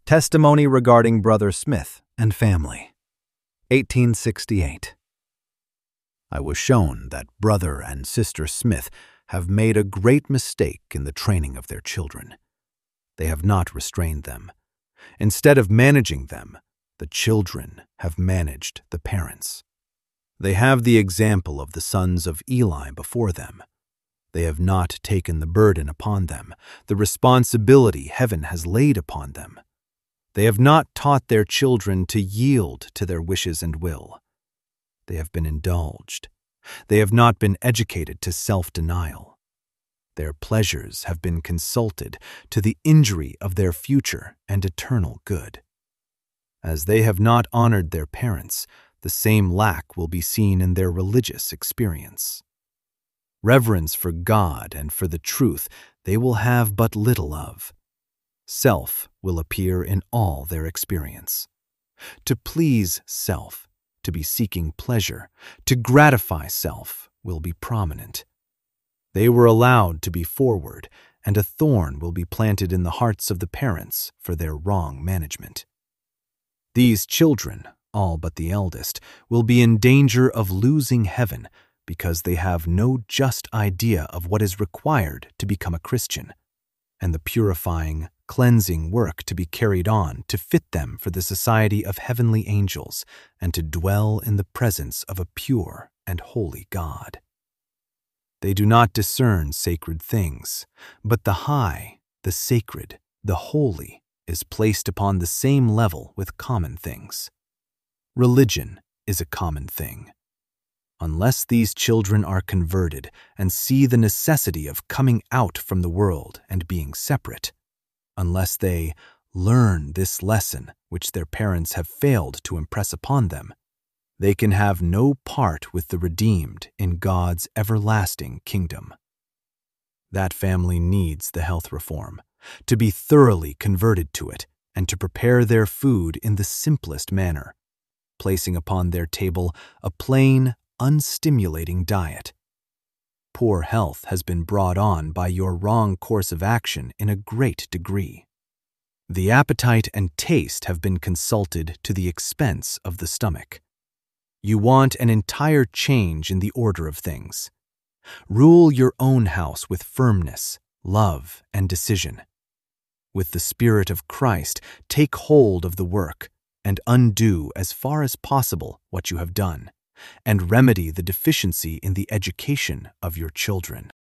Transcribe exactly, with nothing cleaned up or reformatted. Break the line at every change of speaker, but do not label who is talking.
Testimony regarding Brother Smith and family. eighteen sixty-eight. I was shown that Brother and Sister Smith have made a great mistake in the training of their children. They have not restrained them. Instead of managing them, the children have managed the parents. They have the example of the sons of Eli before them. They have not taken the burden upon them, the responsibility heaven has laid upon them. They have not taught their children to yield to their wishes and will. They have been indulged. They have not been educated to self-denial. Their pleasures have been consulted to the injury of their future and eternal good. As they have not honored their parents, the same lack will be seen in their religious experience. Reverence for God and for the truth they will have but little of. Self will appear in all their experience. To please self, to be seeking pleasure, to gratify self will be prominent. They were allowed to be forward, and a thorn will be planted in the hearts of the parents for their wrong management. These children, all but the eldest, will be in danger of losing heaven because they have no just idea of what is required to become a Christian, and the purifying, cleansing work to be carried on to fit them for the society of heavenly angels and to dwell in the presence of a pure and holy God. They do not discern sacred things, but the high, the sacred, the holy is placed upon the same level with common things. Religion is a common thing. Unless these children are converted and see the necessity of coming out from the world and being separate, unless they learn this lesson which their parents have failed to impress upon them, they can have no part with the redeemed in God's everlasting kingdom. That family needs the health reform, to be thoroughly converted to it and to prepare their food in the simplest manner, placing upon their table a plain, unstimulating diet. Poor health has been brought on by your wrong course of action in a great degree. The appetite and taste have been consulted to the expense of the stomach. You want an entire change in the order of things. Rule your own house with firmness, love, and decision. With the Spirit of Christ, take hold of the work and undo as far as possible what you have done, and remedy the deficiency in the education of your children.